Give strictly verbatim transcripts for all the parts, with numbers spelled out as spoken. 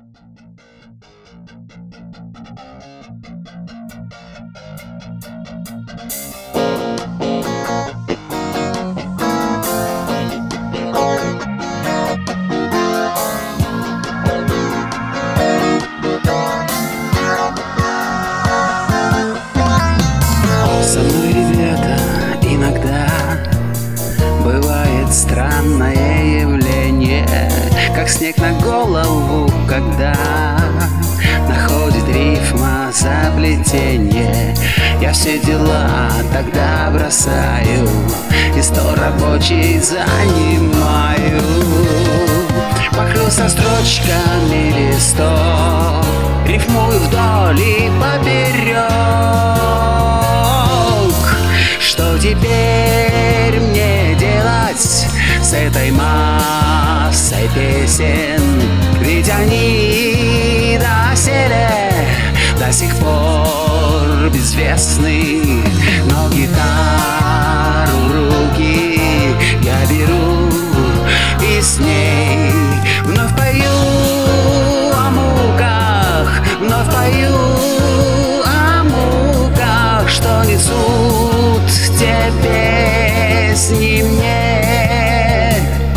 Со мной, ребята, иногда бывает странное явление, как снег на голову, когда находит рифма заплетение. Я все дела тогда бросаю и сто рабочий занимаю. Махрю со строчками листов, рифмую вдоль и поперек. Что теперь мне делать с этой массой песен? Ведь они доселе до сих пор безвестны. Но гитару в руки я беру и с ней вновь пою о муках, вновь пою о муках, что несут те песни мне.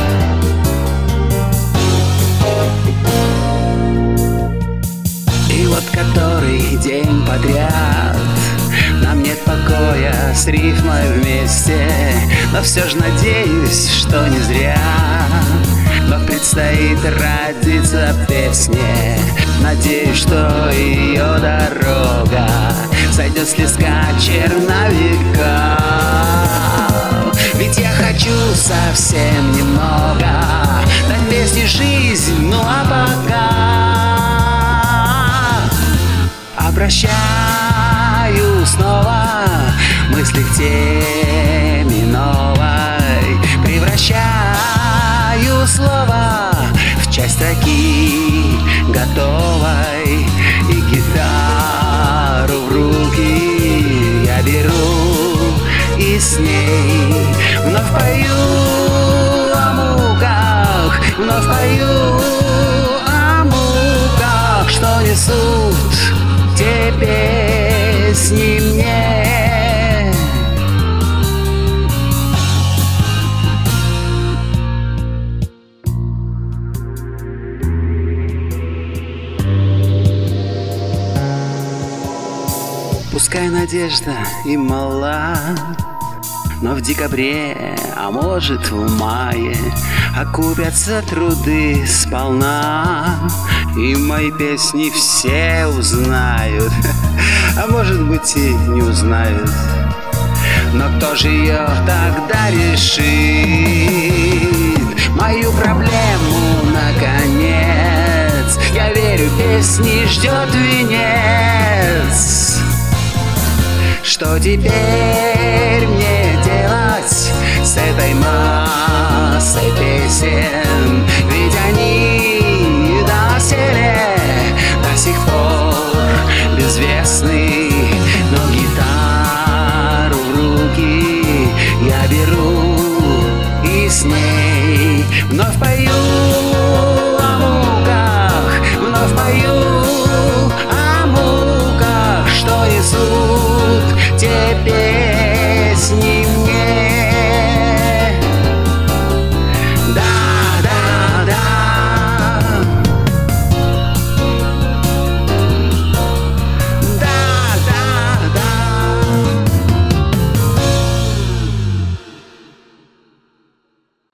И вот который день подряд нам нет покоя с рифмой вместе, но все же надеюсь, что не зря. Но предстоит родиться песне. Надеюсь, что ее дорога сойдет с листка черновика. Ведь я хочу совсем немного дать песне жизнь, ну а пока обращаю снова мысли к теме новой, превращаю слово в часть строки готовой, и гитару в руки я беру и с ней вновь пою о муках, вновь пою о муках, что несут те песни мне. Пускай надежда и мала, но в декабре, а может в мае, окупятся труды сполна, и мои песни все узнают, а может быть и не узнают. Но кто же ее тогда решит? Мою проблему наконец, я верю, песни ждет венец. Что теперь мне делать с этой массой песен? Ведь они